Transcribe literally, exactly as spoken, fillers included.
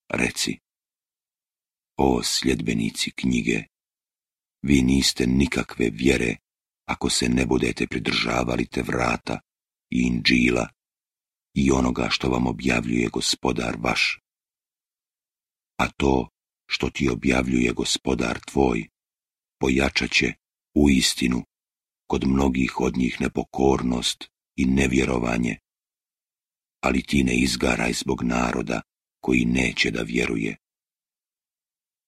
reci: O sljedbenici knjige, vi niste nikakve vjere ako se ne budete pridržavali te vrata i Inđila i onoga što vam objavljuje Gospodar vaš. A to što ti objavljuje Gospodar tvoj pojačat će u istinu kod mnogih od njih nepokornost i nevjerovanje, ali ti ne izgaraj zbog naroda koji neće da vjeruje.